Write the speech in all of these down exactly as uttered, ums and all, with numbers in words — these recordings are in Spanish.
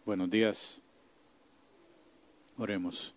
Buenos días. Oremos.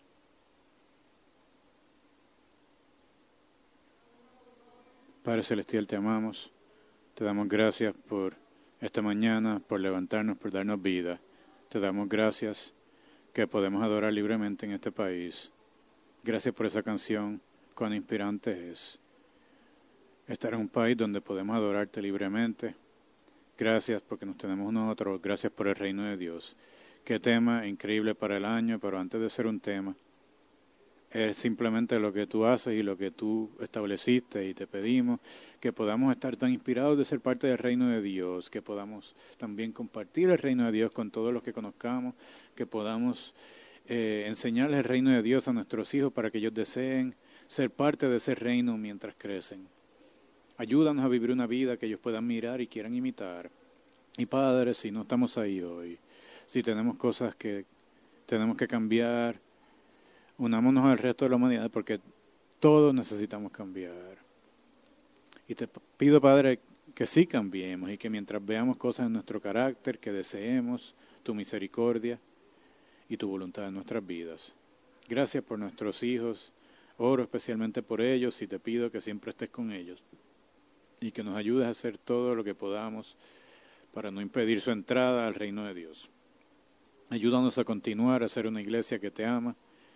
Padre Celestial, te amamos. Te damos gracias por esta mañana, por levantarnos, por darnos vida. Te damos gracias que podemos adorar libremente en este país. Gracias por esa canción, cuán inspirante es. Estar en un país donde podemos adorarte libremente. Gracias porque nos tenemos nosotros. Gracias por el reino de Dios. Qué tema increíble para el año, pero antes de ser un tema, es simplemente lo que tú haces y lo que tú estableciste, y te pedimos que podamos estar tan inspirados de ser parte del reino de Dios, que podamos también compartir el reino de Dios con todos los que conozcamos, que podamos eh, enseñarles el reino de Dios a nuestros hijos para que ellos deseen ser parte de ese reino mientras crecen. Ayúdanos a vivir una vida que ellos puedan mirar y quieran imitar. Y Padre, si no estamos ahí hoy, si tenemos cosas que tenemos que cambiar, unámonos al resto de la humanidad porque todos necesitamos cambiar. Y te pido, Padre, que sí cambiemos y que mientras veamos cosas en nuestro carácter, que deseemos tu misericordia y tu voluntad en nuestras vidas. Gracias por nuestros hijos. Oro especialmente por ellos y te pido que siempre estés con ellos y que nos ayudes a hacer todo lo que podamos para no impedir su entrada al reino de Dios. Ayúdanos a continuar a ser una iglesia que te ama,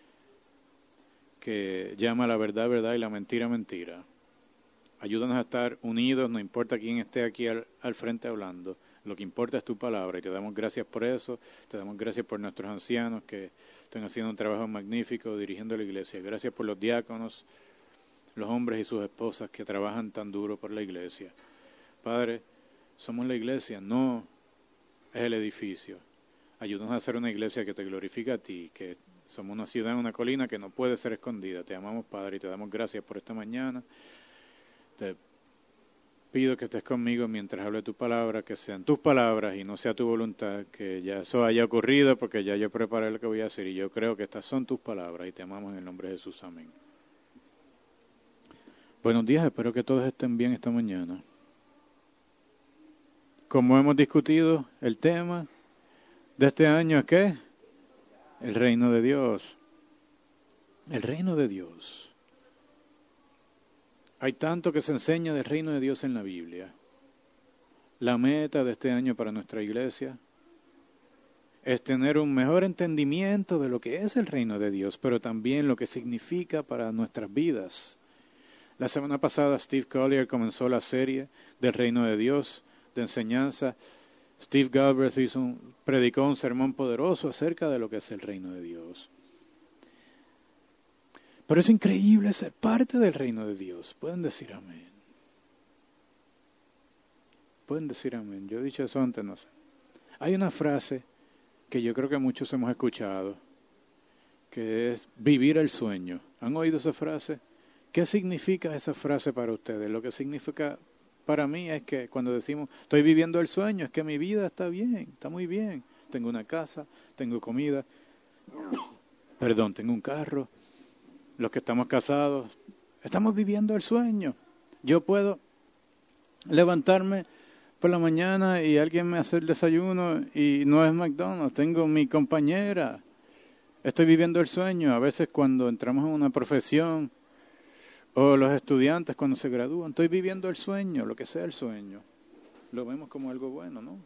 que llama la verdad, verdad y la mentira, mentira. Ayúdanos a estar unidos, no importa quién esté aquí al, al frente hablando, lo que importa es tu palabra y te damos gracias por eso, te damos gracias por nuestros ancianos que están haciendo un trabajo magnífico dirigiendo la iglesia. Gracias por los diáconos, los hombres y sus esposas que trabajan tan duro por la iglesia. Padre, somos la iglesia, no es el edificio. Ayúdanos a hacer una iglesia que te glorifique a ti, que somos una ciudad en una colina que no puede ser escondida. Te amamos, Padre, y te damos gracias por esta mañana. Te pido que estés conmigo mientras hable tu palabra, que sean tus palabras y no sea tu voluntad, que ya eso haya ocurrido porque ya yo preparé lo que voy a hacer y yo creo que estas son tus palabras y te amamos en el nombre de Jesús. Amén. Buenos días, espero que todos estén bien esta mañana. Como hemos discutido, el tema de este año es ¿qué? El reino de Dios. El reino de Dios. Hay tanto que se enseña del reino de Dios en la Biblia. La meta de este año para nuestra iglesia es tener un mejor entendimiento de lo que es el reino de Dios, pero también lo que significa para nuestras vidas. La semana pasada Steve Collier comenzó la serie del reino de Dios, de enseñanza. Steve Galbraith hizo un, predicó un sermón poderoso acerca de lo que es el reino de Dios. Pero es increíble ser parte del reino de Dios. Pueden decir amén. Pueden decir amén. Yo he dicho eso antes, no sé. Hay una frase que yo creo que muchos hemos escuchado, que es vivir el sueño. ¿Han oído esa frase? ¿Qué significa esa frase para ustedes? Lo que significa para mí es que cuando decimos estoy viviendo el sueño, es que mi vida está bien, está muy bien. Tengo una casa, tengo comida, perdón, tengo un carro. Los que estamos casados, estamos viviendo el sueño. Yo puedo levantarme por la mañana y alguien me hace el desayuno y no es McDonald's, tengo mi compañera. Estoy viviendo el sueño. A veces cuando entramos en una profesión o los estudiantes cuando se gradúan, estoy viviendo el sueño, lo que sea el sueño. Lo vemos como algo bueno, ¿no?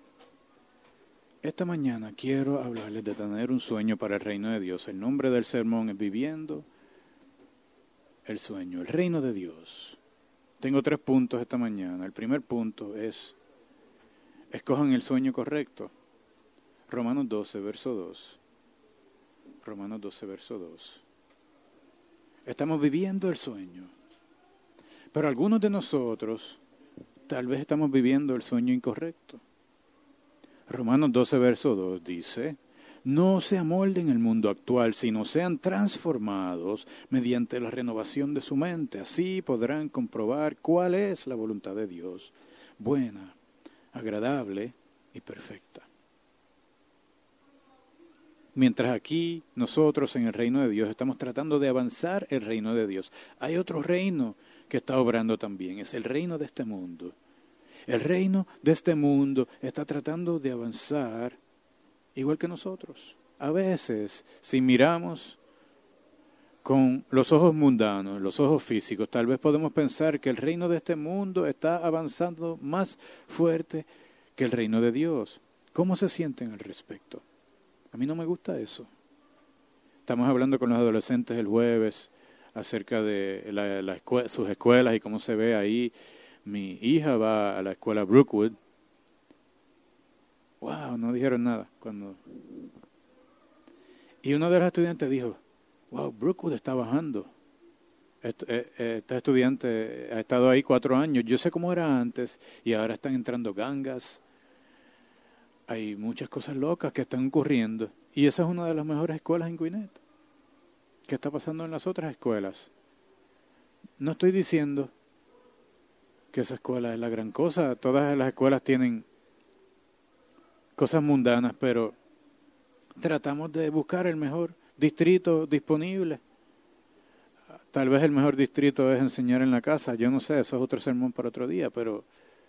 Esta mañana quiero hablarles de tener un sueño para el reino de Dios. El nombre del sermón es Viviendo el Sueño, el reino de Dios. Tengo tres puntos esta mañana. El primer punto es, escojan el sueño correcto. Romanos doce, verso dos. Romanos doce, verso dos. Estamos viviendo el sueño. Pero algunos de nosotros tal vez estamos viviendo el sueño incorrecto. Romanos doce, verso dos dice, no se amolden el mundo actual, sino sean transformados mediante la renovación de su mente. Así podrán comprobar cuál es la voluntad de Dios, buena, agradable y perfecta. Mientras aquí nosotros en el reino de Dios estamos tratando de avanzar el reino de Dios, hay otro reino que está obrando también, es el reino de este mundo. El reino de este mundo está tratando de avanzar igual que nosotros. A veces, si miramos con los ojos mundanos, los ojos físicos, tal vez podemos pensar que el reino de este mundo está avanzando más fuerte que el reino de Dios. ¿Cómo se sienten al respecto? A mí no me gusta eso. Estamos hablando con los adolescentes el jueves acerca de la, la escuela, sus escuelas y cómo se ve ahí. Mi hija va a la escuela Brookwood. Wow, no dijeron nada cuando. Y uno de los estudiantes dijo, wow, Brookwood está bajando. Este estudiante ha estado ahí cuatro años. Yo sé cómo era antes y ahora están entrando gangas. Hay muchas cosas locas que están ocurriendo. Y esa es una de las mejores escuelas en Gwinnett. ¿Qué está pasando en las otras escuelas? No estoy diciendo que esa escuela es la gran cosa. Todas las escuelas tienen cosas mundanas, pero tratamos de buscar el mejor distrito disponible. Tal vez el mejor distrito es enseñar en la casa. Yo no sé, eso es otro sermón para otro día, pero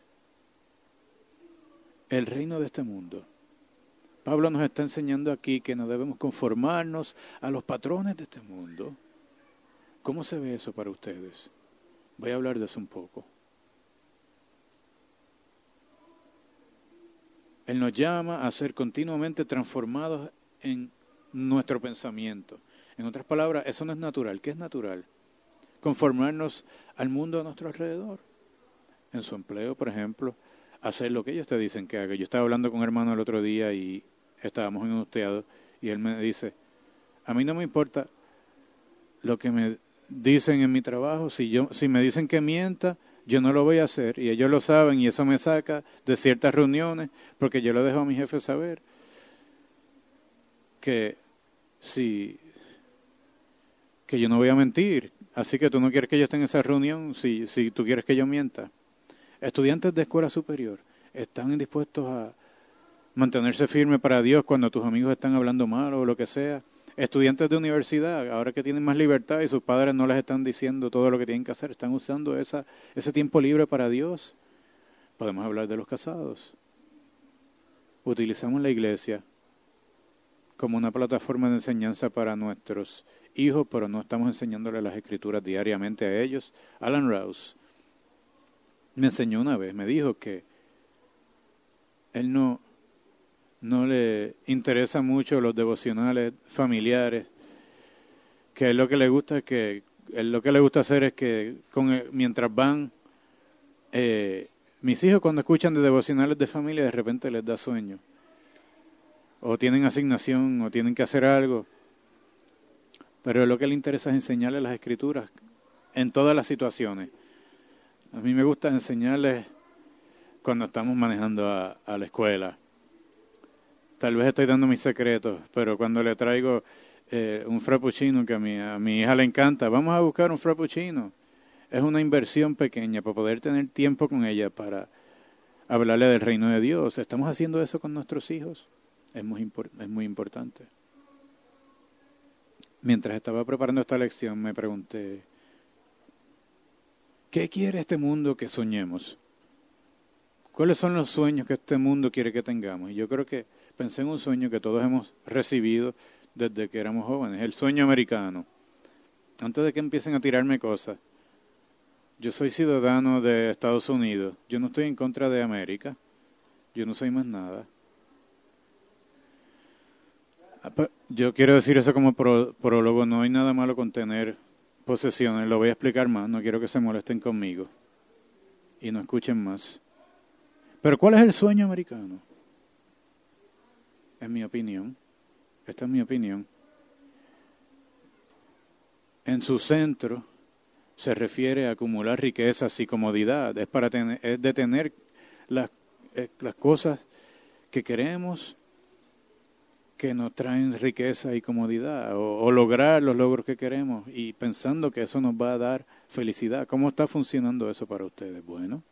el reino de este mundo. Pablo nos está enseñando aquí que no debemos conformarnos a los patrones de este mundo. ¿Cómo se ve eso para ustedes? Voy a hablar de eso un poco. Él nos llama a ser continuamente transformados en nuestro pensamiento. En otras palabras, eso no es natural. ¿Qué es natural? Conformarnos al mundo a nuestro alrededor. En su empleo, por ejemplo, hacer lo que ellos te dicen que haga. Yo estaba hablando con un hermano el otro día y estábamos en un teatro y él me dice, a mí no me importa lo que me dicen en mi trabajo, si yo si me dicen que mienta, yo no lo voy a hacer y ellos lo saben y eso me saca de ciertas reuniones porque yo lo dejo a mi jefe saber que si que yo no voy a mentir, así que tú no quieres que yo esté en esa reunión si si tú quieres que yo mienta. Estudiantes de escuela superior están dispuestos a mantenerse firmes para Dios cuando tus amigos están hablando mal o lo que sea. Estudiantes de universidad, ahora que tienen más libertad y sus padres no les están diciendo todo lo que tienen que hacer, están usando esa, ese tiempo libre para Dios. Podemos hablar de los casados. Utilizamos la iglesia como una plataforma de enseñanza para nuestros hijos, pero no estamos enseñándoles las escrituras diariamente a ellos. Alan Rouse me enseñó una vez, me dijo que él no, no le interesa mucho los devocionales familiares, que él lo que le gusta es que él lo que le gusta hacer es que con el, mientras van eh, mis hijos cuando escuchan de devocionales de familia de repente les da sueño o tienen asignación o tienen que hacer algo, pero lo que le interesa es enseñarles las escrituras en todas las situaciones. A mí me gusta enseñarles cuando estamos manejando a, a la escuela. Tal vez estoy dando mis secretos, pero cuando le traigo eh, un frappuccino que a mi, a mi hija le encanta, vamos a buscar un frappuccino. Es una inversión pequeña para poder tener tiempo con ella para hablarle del reino de Dios. ¿Estamos haciendo eso con nuestros hijos? Es muy, es muy importante. Mientras estaba preparando esta lección me pregunté, ¿qué quiere este mundo que soñemos? ¿Cuáles son los sueños que este mundo quiere que tengamos? Y yo creo que pensé en un sueño que todos hemos recibido desde que éramos jóvenes, el sueño americano. Antes de que empiecen a tirarme cosas, yo soy ciudadano de Estados Unidos, yo no estoy en contra de América, yo no soy más nada. Yo quiero decir eso como prólogo, no hay nada malo con tener posesiones, lo voy a explicar más, no quiero que se molesten conmigo y no escuchen más. Pero ¿cuál es el sueño americano? En mi opinión, esta es mi opinión, en su centro se refiere a acumular riquezas y comodidad, es para tener, es de tener las, eh, las cosas que queremos que nos traen riqueza y comodidad, o, o lograr los logros que queremos y pensando que eso nos va a dar felicidad. ¿Cómo está funcionando eso para ustedes? Bueno,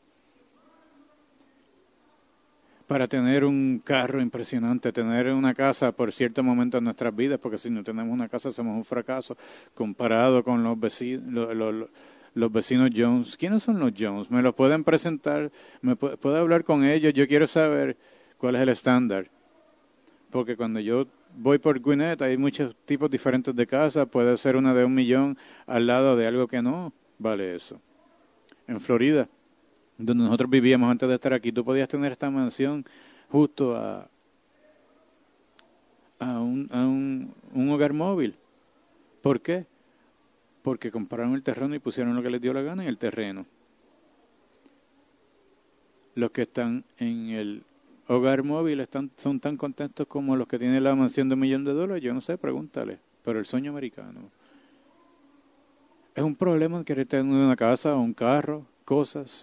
para tener un carro impresionante, tener una casa por cierto momento en nuestras vidas, porque si no tenemos una casa somos un fracaso comparado con los vecinos, los, los, los vecinos Jones. ¿Quiénes son los Jones? ¿Me los pueden presentar? ¿Me puedo hablar con ellos? Yo quiero saber cuál es el estándar. Porque cuando yo voy por Gwinnett hay muchos tipos diferentes de casa, puede ser una de un millón al lado de algo que no vale eso. En Florida, donde nosotros vivíamos antes de estar aquí, tú podías tener esta mansión justo a, a, un, a un, un hogar móvil. ¿Por qué? Porque compraron el terreno y pusieron lo que les dio la gana en el terreno. Los que están en el hogar móvil están, son tan contentos como los que tienen la mansión de un millón de dólares. Yo no sé, pregúntale. Pero el sueño americano es un problema querer tener una casa, un carro, cosas.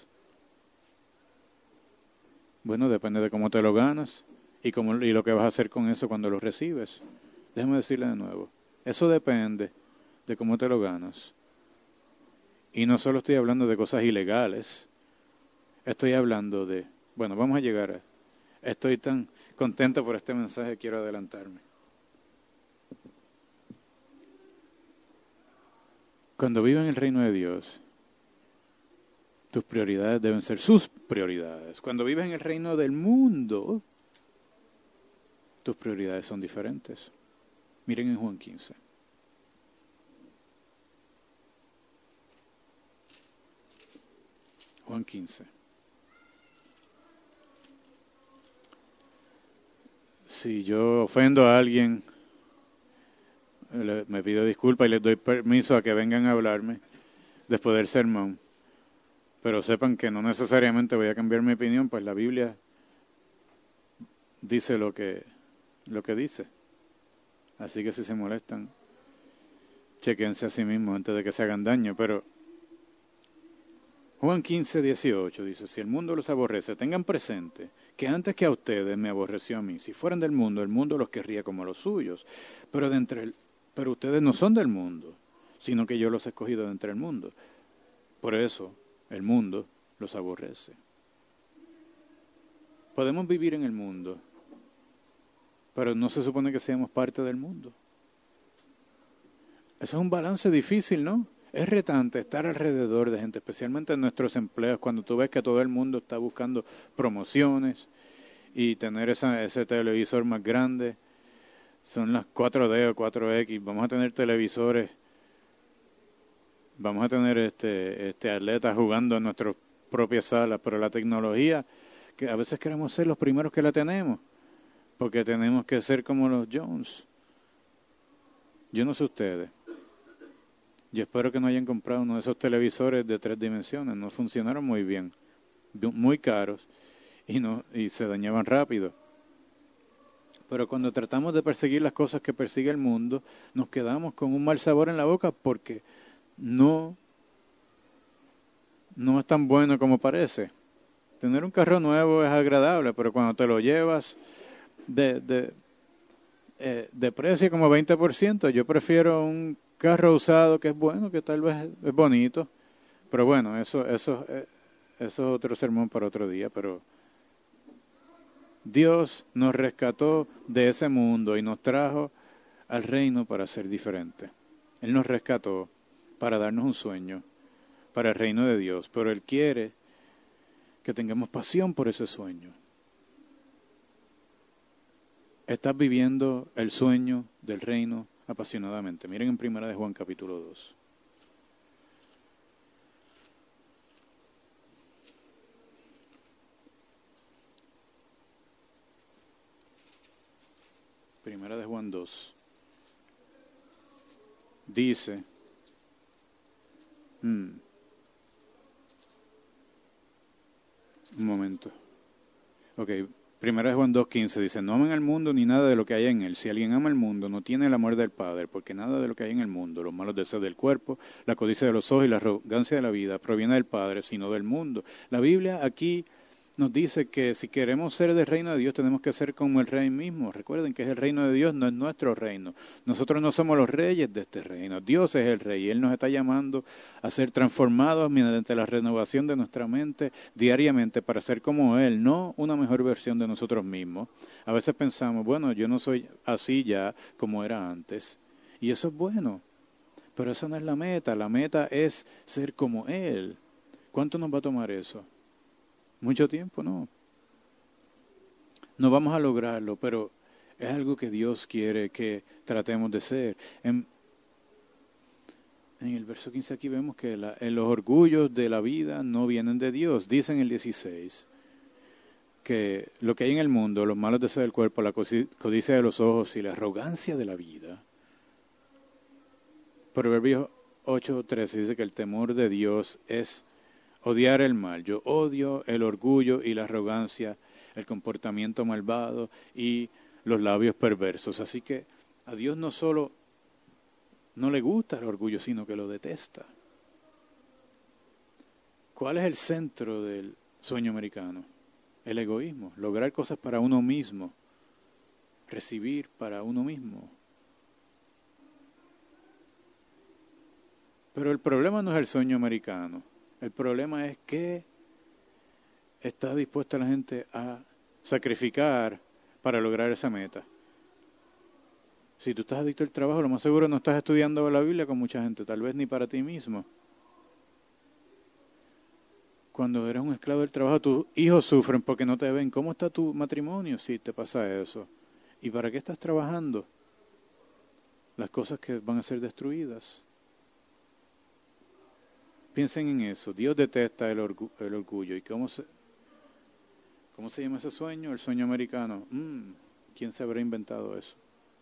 Bueno, depende de cómo te lo ganas y, cómo, y lo que vas a hacer con eso cuando lo recibes. Déjame decirle de nuevo. Eso depende de cómo te lo ganas. Y no solo estoy hablando de cosas ilegales. Estoy hablando de... Bueno, vamos a llegar a... Estoy tan contento por este mensaje, quiero adelantarme. Cuando vives en el reino de Dios, tus prioridades deben ser sus prioridades. Cuando vives en el reino del mundo, tus prioridades son diferentes. Miren en Juan quince. Juan quince. Si yo ofendo a alguien, le, me pido disculpas y les doy permiso a que vengan a hablarme después del sermón. Pero sepan que no necesariamente voy a cambiar mi opinión, pues la Biblia dice lo que, lo que dice. Así que si se molestan, chequense a sí mismos antes de que se hagan daño. Pero Juan quince, dieciocho dice, si el mundo los aborrece, tengan presente que antes que a ustedes me aborreció a mí. Si fueran del mundo, el mundo los querría como los suyos. Pero, de entre el, pero ustedes no son del mundo, sino que yo los he escogido de entre el mundo. Por eso el mundo los aborrece. Podemos vivir en el mundo, pero no se supone que seamos parte del mundo. Eso es un balance difícil, ¿no? Es retante estar alrededor de gente, especialmente en nuestros empleos, cuando tú ves que todo el mundo está buscando promociones y tener esa, ese televisor más grande. Son las cuatro D o cuatro X, vamos a tener televisores, vamos a tener este, este atletas jugando en nuestras propias salas, pero la tecnología, que a veces queremos ser los primeros que la tenemos, porque tenemos que ser como los Jones. Yo no sé ustedes. Yo espero que no hayan comprado uno de esos televisores de tres dimensiones. No funcionaron muy bien, muy caros y no y se dañaban rápido. Pero cuando tratamos de perseguir las cosas que persigue el mundo, nos quedamos con un mal sabor en la boca porque no, no es tan bueno como parece. Tener un carro nuevo es agradable, pero cuando te lo llevas de, de, eh, de precio como veinte por ciento, yo prefiero un carro usado que es bueno, que tal vez es bonito, pero bueno, eso eso eso es otro sermón para otro día. Pero Dios nos rescató de ese mundo y nos trajo al reino para ser diferente. Él nos rescató para darnos un sueño para el reino de Dios, pero Él quiere que tengamos pasión por ese sueño. Estás viviendo el sueño del reino apasionadamente. Miren en Primera de Juan capítulo dos. Primera de Juan dos. Dice, hmm, un momento. Ok, Primera de Juan dos quince dice, no amen al mundo ni nada de lo que hay en él. Si alguien ama el mundo, no tiene el amor del Padre, porque nada de lo que hay en el mundo, los malos deseos del cuerpo, la codicia de los ojos y la arrogancia de la vida, proviene del Padre, sino del mundo. La Biblia aquí nos dice que si queremos ser del reino de Dios, tenemos que ser como el rey mismo. Recuerden que es el reino de Dios, no es nuestro reino. Nosotros no somos los reyes de este reino. Dios es el rey y Él nos está llamando a ser transformados mediante la renovación de nuestra mente diariamente para ser como Él, no una mejor versión de nosotros mismos. A veces pensamos, bueno, yo no soy así ya como era antes. Y eso es bueno, pero esa no es la meta. La meta es ser como Él. ¿Cuánto nos va a tomar eso? Mucho tiempo, no. No vamos a lograrlo, pero Es algo que Dios quiere que tratemos de ser. En, en el verso quince aquí vemos que la, en los orgullos de la vida no vienen de Dios. Dice en el dieciséis que lo que hay en el mundo, los malos deseos del cuerpo, la codicia de los ojos y la arrogancia de la vida. Proverbios ocho trece dice que el temor de Dios es odiar el mal. Yo odio el orgullo y la arrogancia, el comportamiento malvado y los labios perversos. Así que a Dios no solo no le gusta el orgullo, sino que lo detesta. ¿Cuál es el centro del sueño americano? El egoísmo, lograr cosas para uno mismo, recibir para uno mismo. Pero el problema no es el sueño americano, el problema es que está dispuesta la gente a sacrificar para lograr esa meta. Si tú estás adicto al trabajo, lo más seguro no estás estudiando la Biblia con mucha gente, tal vez ni para ti mismo. Cuando eres un esclavo del trabajo, tus hijos sufren porque no te ven. ¿Cómo está tu matrimonio si te pasa eso? ¿Y para qué estás trabajando? Las cosas que van a ser destruidas. Piensen en eso. Dios detesta el, orgu- el orgullo. ¿Y cómo se, cómo se llama ese sueño? El sueño americano. Mm, ¿quién se habrá inventado eso?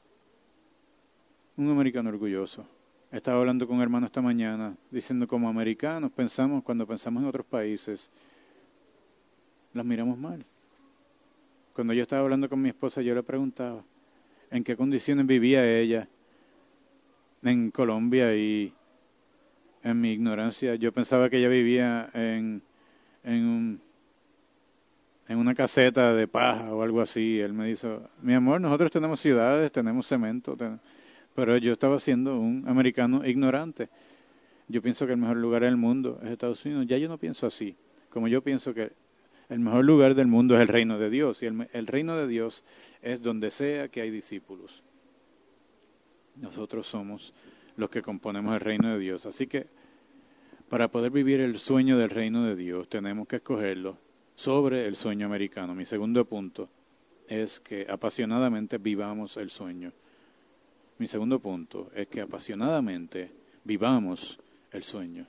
Un americano orgulloso. Estaba hablando con un hermano esta mañana, diciendo como americanos pensamos, cuando pensamos en otros países, las miramos mal. Cuando yo estaba hablando con mi esposa, yo le preguntaba en qué condiciones vivía ella en Colombia y en mi ignorancia yo pensaba que ella vivía en, en, un, en una caseta de paja o algo así. Él me dijo, mi amor, nosotros tenemos ciudades, tenemos cemento, ten... pero yo estaba siendo un americano ignorante. Yo pienso que el mejor lugar del mundo es Estados Unidos. Ya yo no pienso así. Como yo pienso que el mejor lugar del mundo es el reino de Dios. Y el, el reino de Dios es donde sea que hay discípulos. Nosotros somos los que componemos el reino de Dios. Así que para poder vivir el sueño del reino de Dios tenemos que escogerlo sobre el sueño americano. Mi segundo punto es que apasionadamente vivamos el sueño. Mi segundo punto es que apasionadamente vivamos el sueño.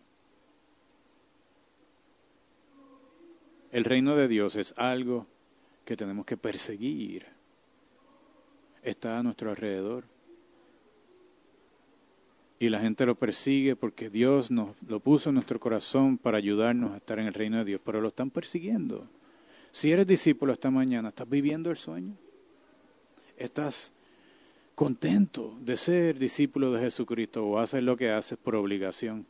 El reino de Dios es algo que tenemos que perseguir. Está a nuestro alrededor. Y la gente lo persigue porque Dios nos lo puso en nuestro corazón para ayudarnos a estar en el reino de Dios, pero lo están persiguiendo. Si eres discípulo esta mañana, ¿estás viviendo el sueño? ¿Estás contento de ser discípulo de Jesucristo o haces lo que haces por obligación?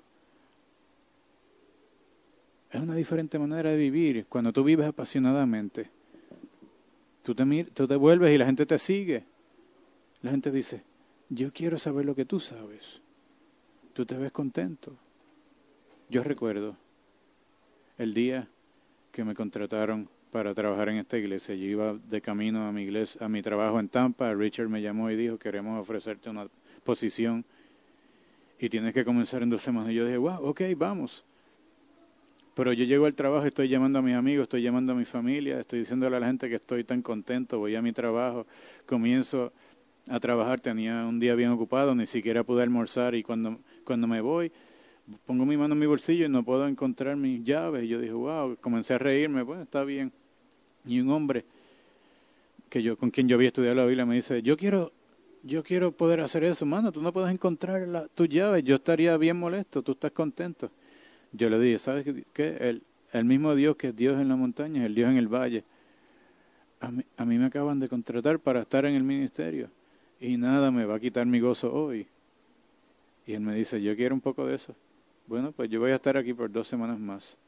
Es una diferente manera de vivir. Cuando tú vives apasionadamente, tú te, mir- tú te vuelves y la gente te sigue. La gente dice, yo quiero saber lo que tú sabes. Tú te ves contento. Yo recuerdo el día que me contrataron para trabajar en esta iglesia. Yo iba de camino a mi iglesia, a mi trabajo en Tampa. Richard me llamó y dijo, queremos ofrecerte una posición y tienes que comenzar en dos semanas. Y yo dije, wow, ok, vamos. Pero yo llego al trabajo, estoy llamando a mis amigos, estoy llamando a mi familia, estoy diciéndole a la gente que estoy tan contento, voy a mi trabajo, comienzo a trabajar, tenía un día bien ocupado, ni siquiera pude almorzar y cuando, cuando me voy, pongo mi mano en mi bolsillo y no puedo encontrar mis llaves. Y yo dije, wow, comencé a reírme, bueno, está bien. Y un hombre que yo con quien yo había estudiado la Biblia me dice, yo quiero yo quiero poder hacer eso, mano, tú no puedes encontrar la, tus llaves, yo estaría bien molesto, tú estás contento. Yo le dije, ¿sabes qué? El, el mismo Dios que es Dios en la montaña, es el Dios en el valle. A mí, a mí me acaban de contratar para estar en el ministerio y nada me va a quitar mi gozo hoy. Y él me dice, yo quiero un poco de eso. Bueno, pues yo voy a estar aquí por dos semanas más.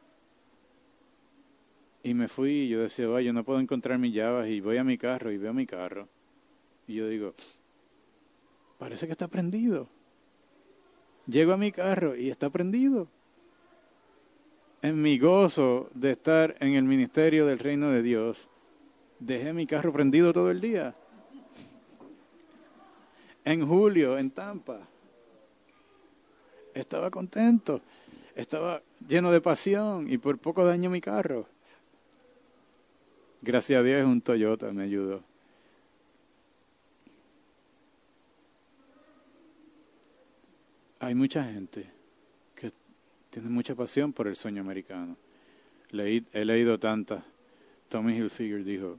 Y me fui y yo decía, vaya, yo no puedo encontrar mis llaves y voy a mi carro y veo mi carro. Y yo digo, parece que está prendido. Llego a mi carro y está prendido. En mi gozo de estar en el ministerio del reino de Dios, dejé mi carro prendido todo el día. En julio, en Tampa. Estaba contento. Estaba lleno de pasión y por poco daño mi carro. Gracias a Dios es un Toyota, me ayudó. hay mucha gente que tiene mucha pasión por el sueño americano. Leí, he leído tantas. Tommy Hilfiger dijo,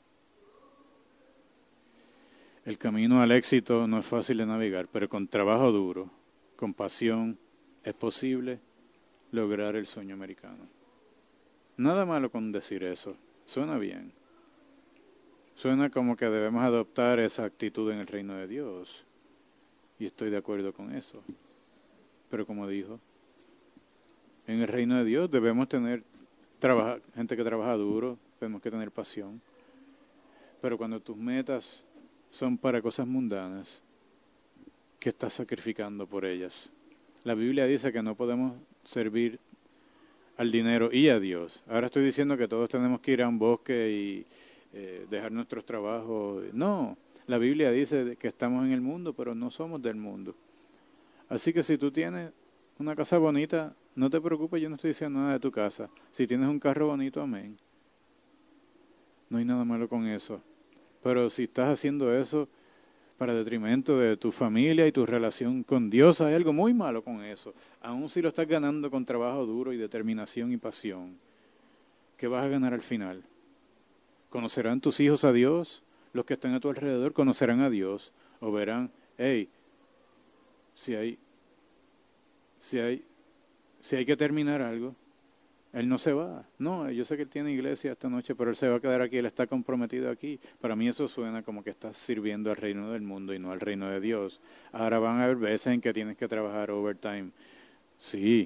el camino al éxito no es fácil de navegar, pero con trabajo duro, con pasión, es posible lograr el sueño americano. Nada malo con decir eso, suena bien. Suena como que debemos adoptar esa actitud en el reino de Dios. Y estoy de acuerdo con eso. Pero como dijo, en el reino de Dios debemos tener trabaja, gente que trabaja duro, tenemos que tener pasión. Pero cuando tus metas son para cosas mundanas, ¿qué estás sacrificando por ellas? La Biblia dice que no podemos servir al dinero y a Dios. Ahora estoy diciendo que todos tenemos que ir a un bosque y eh, dejar nuestros trabajos. No, la Biblia dice que estamos en el mundo, pero no somos del mundo. Así que si tú tienes una casa bonita, no te preocupes, yo no estoy diciendo nada de tu casa. Si tienes un carro bonito, amén. No hay nada malo con eso. Pero si estás haciendo eso para detrimento de tu familia y tu relación con Dios, hay algo muy malo con eso. Aun si lo estás ganando con trabajo duro y determinación y pasión, ¿qué vas a ganar al final? ¿Conocerán tus hijos a Dios? Los que están a tu alrededor conocerán a Dios o verán, hey, si hay, si hay, si hay que terminar algo, Él no se va. No, yo sé que Él tiene iglesia esta noche, pero Él se va a quedar aquí, Él está comprometido aquí. Para mí eso suena como que estás sirviendo al reino del mundo y no al reino de Dios. Ahora van a haber veces en que tienes que trabajar overtime. Sí.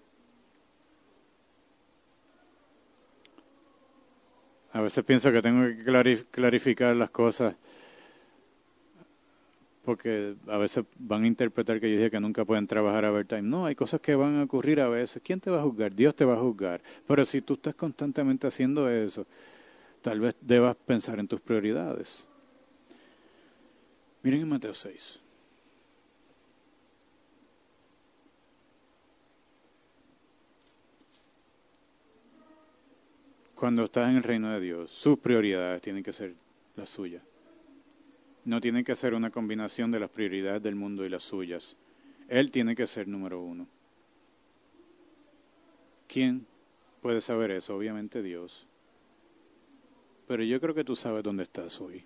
A veces pienso que tengo que clarif- clarificar las cosas porque a veces van a interpretar que yo dije que nunca pueden trabajar overtime. No, hay cosas que van a ocurrir a veces. ¿Quién te va a juzgar? Dios te va a juzgar. Pero si tú estás constantemente haciendo eso, tal vez debas pensar en tus prioridades. Miren en Mateo seis. Cuando estás en el reino de Dios, sus prioridades tienen que ser las suyas. No tiene que ser una combinación de las prioridades del mundo y las suyas. Él tiene que ser número uno. ¿Quién puede saber eso? Obviamente Dios. Pero yo creo que tú sabes dónde estás hoy.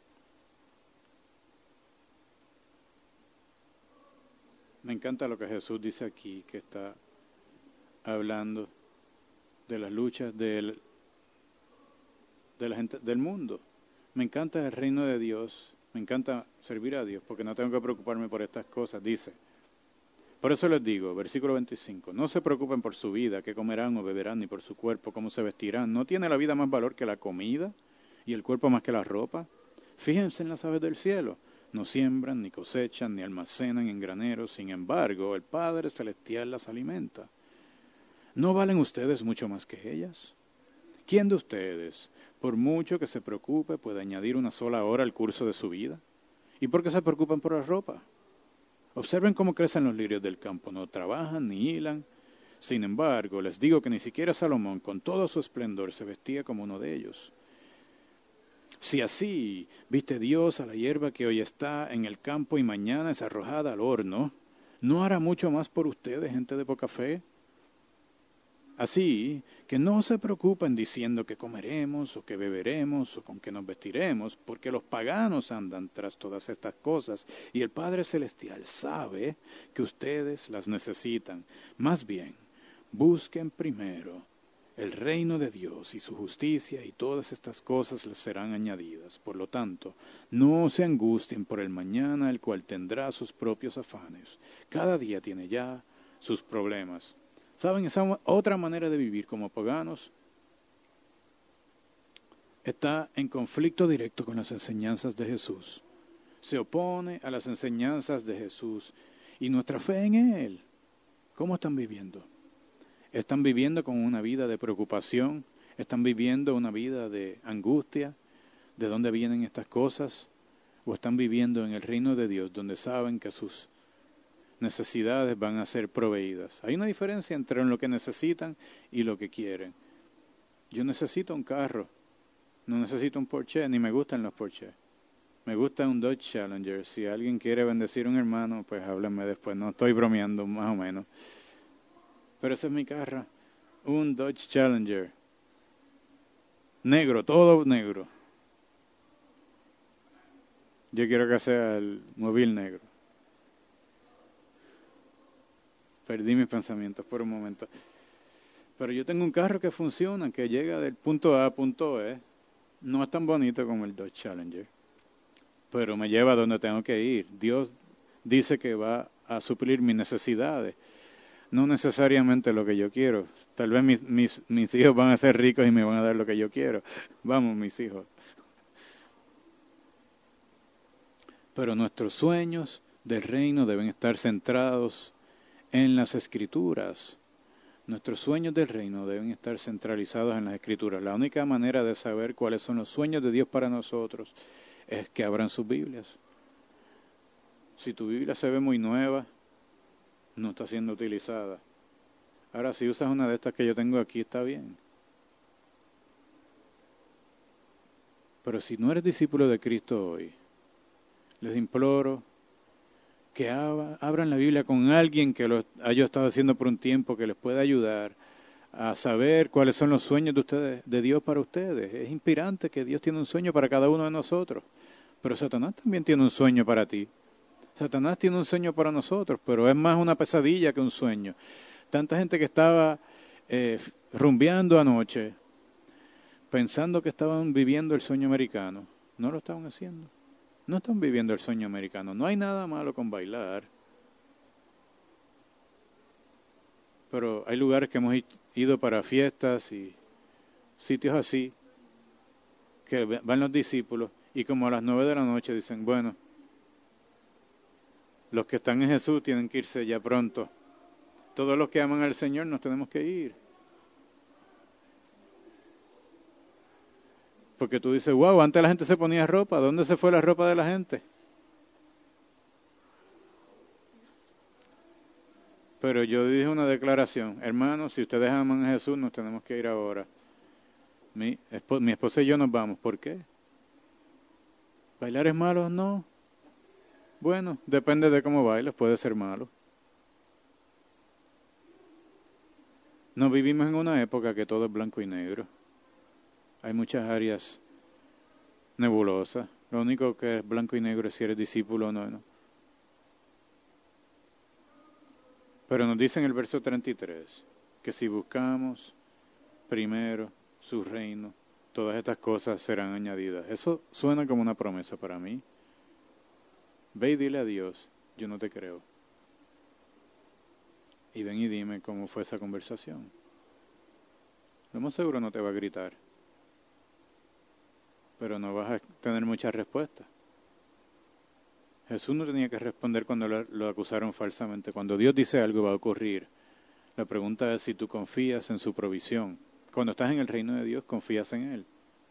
Me encanta lo que Jesús dice aquí, que está hablando de las luchas del, de la gente del mundo. Me encanta el reino de Dios. Me encanta servir a Dios porque no tengo que preocuparme por estas cosas. Dice, por eso les digo, versículo veinticinco, no se preocupen por su vida, qué comerán o beberán, ni por su cuerpo, cómo se vestirán. ¿No tiene la vida más valor que la comida y el cuerpo más que la ropa? Fíjense en las aves del cielo. No siembran, ni cosechan, ni almacenan en graneros. Sin embargo, el Padre Celestial las alimenta. ¿No valen ustedes mucho más que ellas? ¿Quién de ustedes, por mucho que se preocupe, puede añadir una sola hora al curso de su vida? ¿Y por qué se preocupan por la ropa? Observen cómo crecen los lirios del campo, no trabajan ni hilan. Sin embargo, les digo que ni siquiera Salomón, con todo su esplendor, se vestía como uno de ellos. Si así viste Dios a la hierba que hoy está en el campo y mañana es arrojada al horno, ¿no hará mucho más por ustedes, gente de poca fe? Así que no se preocupen diciendo que comeremos o que beberemos o con qué nos vestiremos, porque los paganos andan tras todas estas cosas y el Padre Celestial sabe que ustedes las necesitan. Más bien, busquen primero el reino de Dios y su justicia y todas estas cosas les serán añadidas. Por lo tanto, no se angustien por el mañana, el cual tendrá sus propios afanes. Cada día tiene ya sus problemas. ¿Saben? Esa otra manera de vivir como paganos está en conflicto directo con las enseñanzas de Jesús. Se opone a las enseñanzas de Jesús y nuestra fe en Él. ¿Cómo están viviendo? ¿Están viviendo con una vida de preocupación? ¿Están viviendo una vida de angustia? ¿De dónde vienen estas cosas? ¿O están viviendo en el reino de Dios donde saben que sus necesidades van a ser proveídas? Hay una diferencia entre lo que necesitan y lo que quieren. Yo necesito un carro, no necesito un Porsche, ni me gustan los Porsche. Me gusta un Dodge Challenger. Si alguien quiere bendecir a un hermano, pues háblenme después. No estoy bromeando, más o menos. Pero ese es mi carro. Un Dodge Challenger. Negro, todo negro. Yo quiero que sea el móvil negro. Perdí mis pensamientos por un momento. Pero yo tengo un carro que funciona, que llega del punto A a punto E. No es tan bonito como el Dodge Challenger, pero me lleva a donde tengo que ir. Dios dice que va a suplir mis necesidades, no necesariamente lo que yo quiero. Tal vez mis, mis, mis hijos van a ser ricos y me van a dar lo que yo quiero. Vamos, mis hijos. Pero nuestros sueños del reino deben estar centrados en las Escrituras. Nuestros sueños del reino deben estar centralizados en las Escrituras. La única manera de saber cuáles son los sueños de Dios para nosotros es que abran sus Biblias. Si tu Biblia se ve muy nueva, no está siendo utilizada. Ahora, si usas una de estas que yo tengo aquí, está bien. Pero si no eres discípulo de Cristo hoy, les imploro que abran la Biblia con alguien que lo haya estado haciendo por un tiempo, que les pueda ayudar a saber cuáles son los sueños de ustedes, de Dios para ustedes. Es inspirante que Dios tiene un sueño para cada uno de nosotros, pero Satanás también tiene un sueño para ti. Satanás tiene un sueño para nosotros, pero es más una pesadilla que un sueño. Tanta gente que estaba eh, rumbeando anoche, pensando que estaban viviendo el sueño americano, no lo estaban haciendo. No están viviendo el sueño americano. No hay nada malo con bailar. Pero hay lugares que hemos ido para fiestas y sitios así, que van los discípulos y como a las nueve de la noche dicen, bueno, los que están en Jesús tienen que irse ya pronto. Todos los que aman al Señor nos tenemos que ir. Porque tú dices, wow, antes la gente se ponía ropa. ¿Dónde se fue la ropa de la gente? Pero yo dije una declaración. Hermanos, si ustedes aman a Jesús, nos tenemos que ir ahora. Mi, esp- mi esposa y yo nos vamos. ¿Por qué? ¿Bailar es malo? No. Bueno, depende de cómo bailes. Puede ser malo. No vivimos en una época que todo es blanco y negro. Hay muchas áreas nebulosas. Lo único que es blanco y negro es si eres discípulo o no, no. Pero nos dice en el verso treinta y tres que si buscamos primero su reino, todas estas cosas serán añadidas. Eso suena como una promesa para mí. Ve y dile a Dios, yo no te creo. Y ven y dime cómo fue esa conversación. Lo más seguro no te va a gritar, pero no vas a tener muchas respuestas. Jesús no tenía que responder cuando lo, lo acusaron falsamente. Cuando Dios dice algo va a ocurrir. La pregunta es si tú confías en su provisión. Cuando estás en el reino de Dios, confías en Él.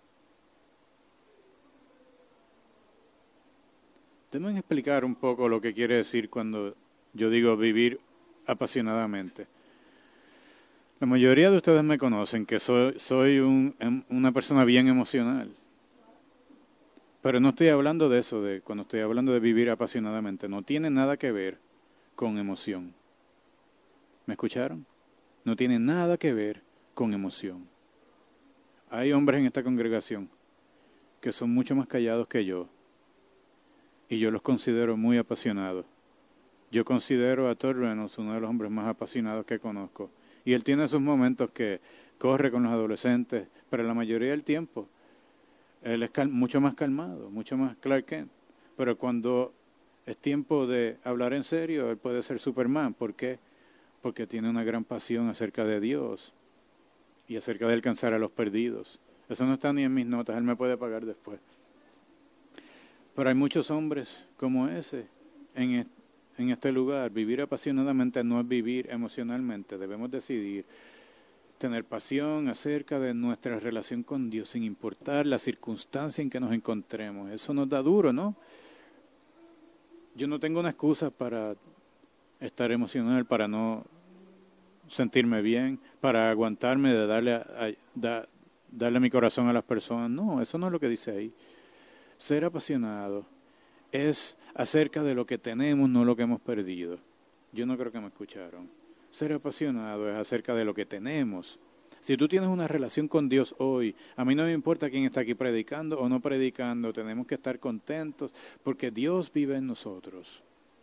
Déjenme explicar un poco lo que quiere decir cuando yo digo vivir apasionadamente. La mayoría de ustedes me conocen que soy, soy un, una persona bien emocional. Pero no estoy hablando de eso, de cuando estoy hablando de vivir apasionadamente. No tiene nada que ver con emoción. ¿Me escucharon? No tiene nada que ver con emoción. Hay hombres en esta congregación que son mucho más callados que yo. Y yo los considero muy apasionados. Yo considero a Todd Reynolds uno de los hombres más apasionados que conozco. Y él tiene sus momentos que corre con los adolescentes, pero la mayoría del tiempo él es cal- mucho más calmado, mucho más Clark Kent. Pero cuando es tiempo de hablar en serio, él puede ser Superman. ¿Por qué? Porque tiene una gran pasión acerca de Dios y acerca de alcanzar a los perdidos. Eso no está ni en mis notas, él me puede pagar después. Pero hay muchos hombres como ese en, est- en este lugar. Vivir apasionadamente no es vivir emocionalmente. Debemos decidir tener pasión acerca de nuestra relación con Dios sin importar la circunstancia en que nos encontremos. Eso nos da duro, ¿no? Yo no tengo una excusa para estar emocional, para no sentirme bien, para aguantarme de darle, a, a, da, darle mi corazón a las personas. No, eso no es lo que dice ahí. Ser apasionado es acerca de lo que tenemos, no lo que hemos perdido. Yo no creo que me escucharon. Ser apasionado es acerca de lo que tenemos. Si tú tienes una relación con Dios hoy, a mí no me importa quién está aquí predicando o no predicando, tenemos que estar contentos porque Dios vive en nosotros.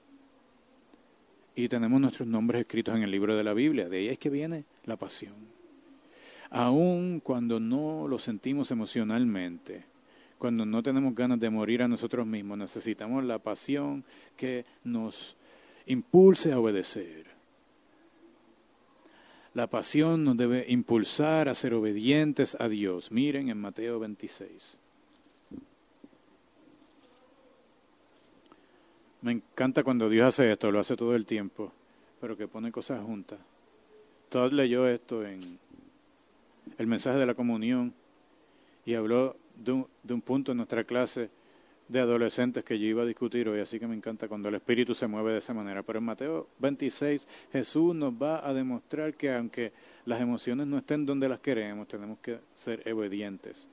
Y tenemos nuestros nombres escritos en el libro de la Biblia, de ahí es que viene la pasión. Aun cuando no lo sentimos emocionalmente, cuando no tenemos ganas de morir a nosotros mismos, necesitamos la pasión que nos impulse a obedecer. La pasión nos debe impulsar a ser obedientes a Dios. Miren en Mateo veintiséis. Me encanta cuando Dios hace esto, lo hace todo el tiempo, pero que pone cosas juntas. Todd leyó esto en el mensaje de la comunión y habló de un, de un punto en nuestra clase de adolescentes que yo iba a discutir hoy, así que me encanta cuando el Espíritu se mueve de esa manera. Pero en Mateo veintiséis Jesús nos va a demostrar que aunque las emociones no estén donde las queremos, tenemos que ser obedientes.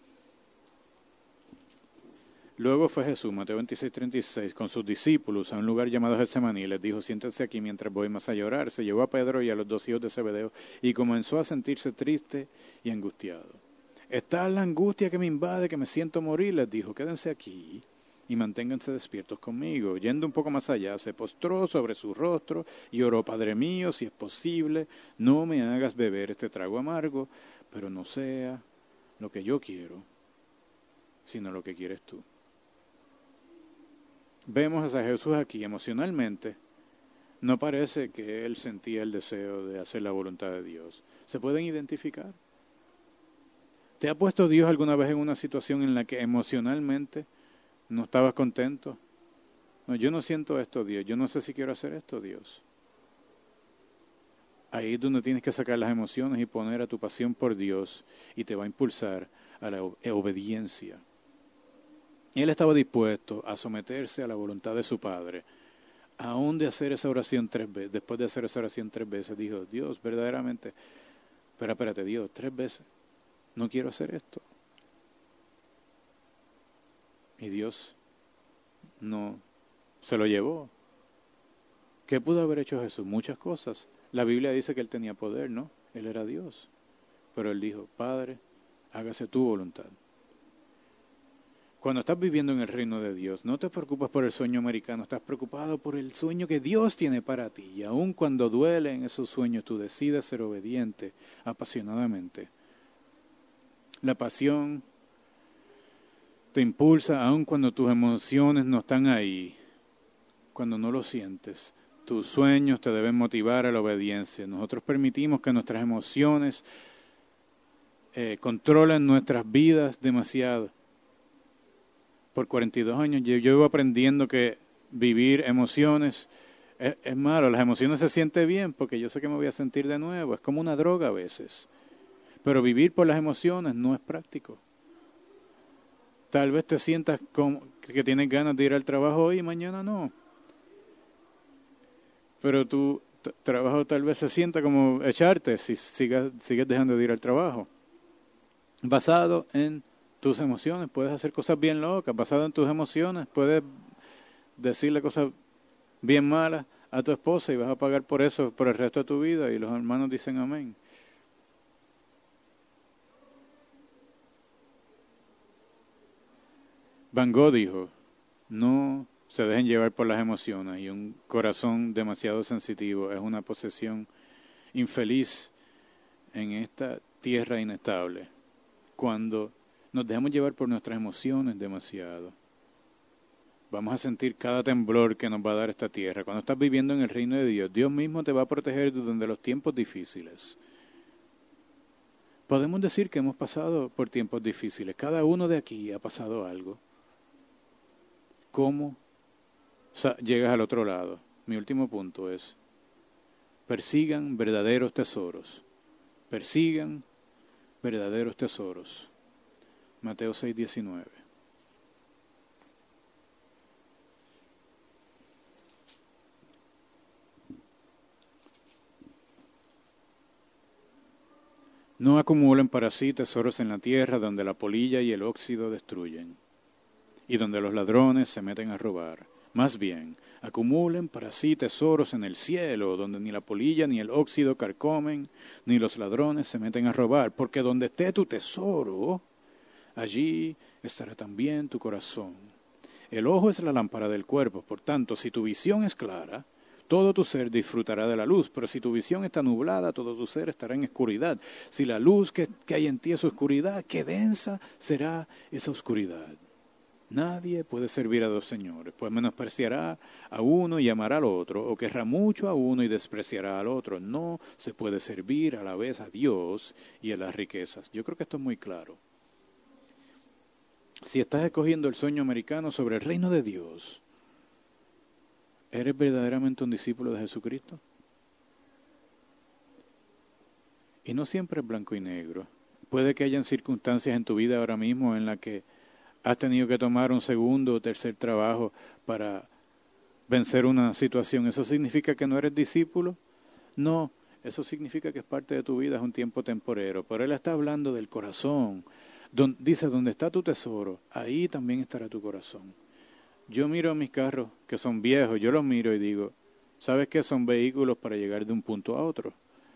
Luego fue Jesús, Mateo veintiséis, treinta y seis, con sus discípulos a un lugar llamado Getsemaní, y les dijo, siéntense aquí mientras voy más a llorar. Se llevó a Pedro y a los dos hijos de Zebedeo y comenzó a sentirse triste y angustiado. Está la angustia que me invade, que me siento morir, les dijo, quédense aquí y manténganse despiertos conmigo. Yendo un poco más allá, se postró sobre su rostro y oró, Padre mío, si es posible, no me hagas beber este trago amargo, pero no sea lo que yo quiero, sino lo que quieres tú. Vemos a Jesús aquí emocionalmente. No parece que él sentía el deseo de hacer la voluntad de Dios. ¿Se pueden identificar? ¿Te ha puesto Dios alguna vez en una situación en la que emocionalmente no estabas contento? No, yo no siento esto, Dios. Yo no sé si quiero hacer esto, Dios. Ahí es donde tienes que sacar las emociones y poner a tu pasión por Dios y te va a impulsar a la obediencia. Él estaba dispuesto a someterse a la voluntad de su Padre, aún de hacer esa oración tres veces. Después de hacer esa oración tres veces, dijo, Dios, verdaderamente, pero espérate, Dios, tres veces, no quiero hacer esto. Y Dios no se lo llevó. ¿Qué pudo haber hecho Jesús? Muchas cosas. La Biblia dice que él tenía poder, ¿no? Él era Dios. Pero él dijo, Padre, hágase tu voluntad. Cuando estás viviendo en el reino de Dios, no te preocupas por el sueño americano, estás preocupado por el sueño que Dios tiene para ti. Y aun cuando duelen esos sueños, tú decides ser obediente apasionadamente. La pasión te impulsa aun cuando tus emociones no están ahí, cuando no lo sientes. Tus sueños te deben motivar a la obediencia. Nosotros permitimos que nuestras emociones eh, controlen nuestras vidas demasiado. Por cuarenta y dos años yo, yo iba aprendiendo que vivir emociones es, es malo. Las emociones se sienten bien porque yo sé que me voy a sentir de nuevo. Es como una droga a veces. Pero vivir por las emociones no es práctico. Tal vez te sientas como que tienes ganas de ir al trabajo hoy y mañana no. Pero tu t- trabajo tal vez se sienta como echarte si sigas, sigues dejando de ir al trabajo. Basado en tus emociones, puedes hacer cosas bien locas. Basado en tus emociones, puedes decirle cosas bien malas a tu esposa y vas a pagar por eso por el resto de tu vida. Y los hermanos dicen amén. Van Gogh dijo, no se dejen llevar por las emociones, y un corazón demasiado sensitivo es una posesión infeliz en esta tierra inestable. Cuando nos dejamos llevar por nuestras emociones demasiado, vamos a sentir cada temblor que nos va a dar esta tierra. Cuando estás viviendo en el reino de Dios, Dios mismo te va a proteger durante los tiempos difíciles. Podemos decir que hemos pasado por tiempos difíciles. Cada uno de aquí ha pasado algo. ¿Cómo llegas al otro lado? Mi último punto es, persigan verdaderos tesoros. Persigan verdaderos tesoros. Mateo seis, diecinueve. No acumulen para sí tesoros en la tierra donde la polilla y el óxido destruyen, y donde los ladrones se meten a robar. Más bien, acumulen para sí tesoros en el cielo, donde ni la polilla ni el óxido carcomen, ni los ladrones se meten a robar, porque donde esté tu tesoro, allí estará también tu corazón. El ojo es la lámpara del cuerpo, por tanto, si tu visión es clara, todo tu ser disfrutará de la luz, pero si tu visión está nublada, todo tu ser estará en oscuridad. Si la luz que, que hay en ti es oscuridad, qué densa será esa oscuridad. Nadie puede servir a dos señores, pues menospreciará a uno y amará al otro, o querrá mucho a uno y despreciará al otro. No se puede servir a la vez a Dios y a las riquezas. Yo creo que esto es muy claro. Si estás escogiendo el sueño americano sobre el reino de Dios, ¿eres verdaderamente un discípulo de Jesucristo? Y no siempre es blanco y negro. Puede que hayan circunstancias en tu vida ahora mismo en las que has tenido que tomar un segundo o tercer trabajo para vencer una situación. ¿Eso significa que no eres discípulo? No, eso significa que es parte de tu vida, es un tiempo temporero. Pero Él está hablando del corazón. Don, dice, donde está tu tesoro, ahí también estará tu corazón. Yo miro mis carros que son viejos, yo los miro y digo, ¿sabes qué? Son vehículos para llegar de un punto a otro.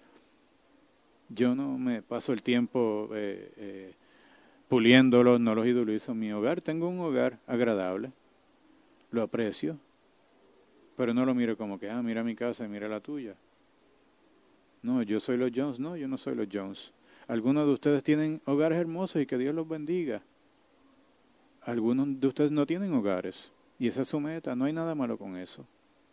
Yo no me paso el tiempo eh, eh, puliéndolos, no los idolizo. Mi hogar, tengo un hogar agradable, lo aprecio, pero no lo miro como que, ah, mira mi casa y mira la tuya. No, yo soy los Jones, no, yo no soy los Jones. Algunos de ustedes tienen hogares hermosos y que Dios los bendiga. Algunos de ustedes no tienen hogares. Y esa es su meta, no hay nada malo con eso.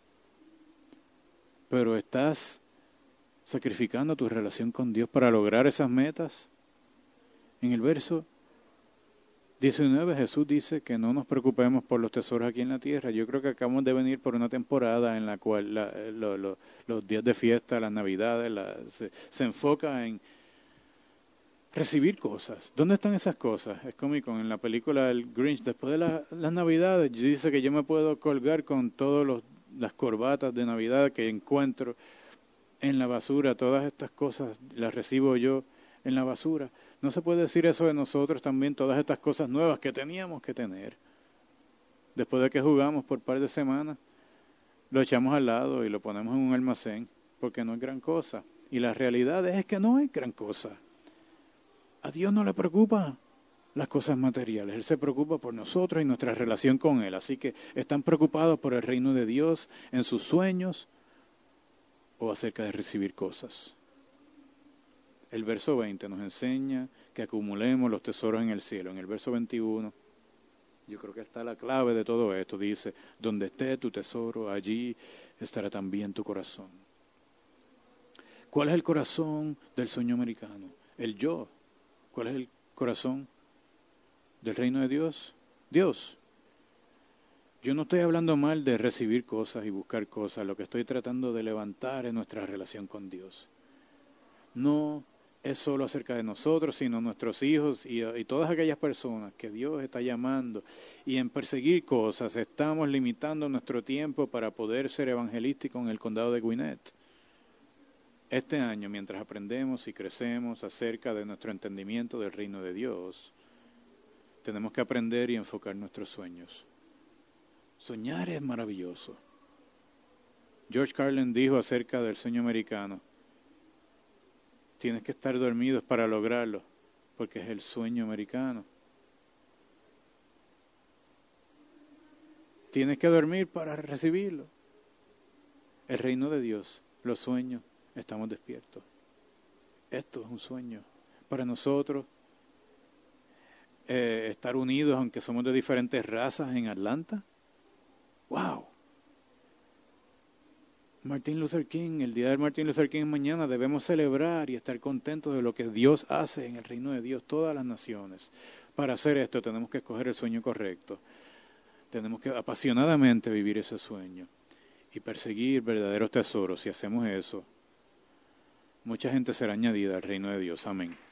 Pero estás sacrificando tu relación con Dios para lograr esas metas. En el verso diecinueve Jesús dice que no nos preocupemos por los tesoros aquí en la tierra. Yo creo que acabamos de venir por una temporada en la cual la, lo, lo, los días de fiesta, las navidades, la, se, se enfoca en recibir cosas. ¿Dónde están esas cosas? Es cómico, en la película El Grinch, después de la, las Navidades, dice que yo me puedo colgar con todas las corbatas de Navidad que encuentro en la basura. Todas estas cosas las recibo yo en la basura. ¿No se puede decir eso de nosotros también? Todas estas cosas nuevas que teníamos que tener. Después de que jugamos por un par de semanas, lo echamos al lado y lo ponemos en un almacén, porque no es gran cosa. Y la realidad es que no es gran cosa. A Dios no le preocupa las cosas materiales. Él se preocupa por nosotros y nuestra relación con Él. Así que están preocupados por el reino de Dios en sus sueños o acerca de recibir cosas. El verso veinte nos enseña que acumulemos los tesoros en el cielo. En el verso veintiuno, yo creo que está la clave de todo esto. Dice, donde esté tu tesoro, allí estará también tu corazón. ¿Cuál es el corazón del sueño americano? El yo. ¿Cuál es el corazón del reino de Dios? Dios. Yo no estoy hablando mal de recibir cosas y buscar cosas. Lo que estoy tratando de levantar es nuestra relación con Dios. No es solo acerca de nosotros, sino nuestros hijos y, y todas aquellas personas que Dios está llamando. Y en perseguir cosas estamos limitando nuestro tiempo para poder ser evangelísticos en el condado de Gwinnett. Este año, mientras aprendemos y crecemos acerca de nuestro entendimiento del reino de Dios, tenemos que aprender y enfocar nuestros sueños. Soñar es maravilloso. George Carlin dijo acerca del sueño americano, tienes que estar dormidos para lograrlo, porque es el sueño americano. Tienes que dormir para recibirlo. El reino de Dios, los sueños, estamos despiertos. Esto es un sueño para nosotros. Eh, estar unidos, aunque somos de diferentes razas en Atlanta. ¡Wow! Martin Luther King, el día de Martin Luther King mañana debemos celebrar y estar contentos de lo que Dios hace en el reino de Dios, todas las naciones. Para hacer esto tenemos que escoger el sueño correcto. Tenemos que apasionadamente vivir ese sueño y perseguir verdaderos tesoros. Si hacemos eso, mucha gente será añadida al reino de Dios. Amén.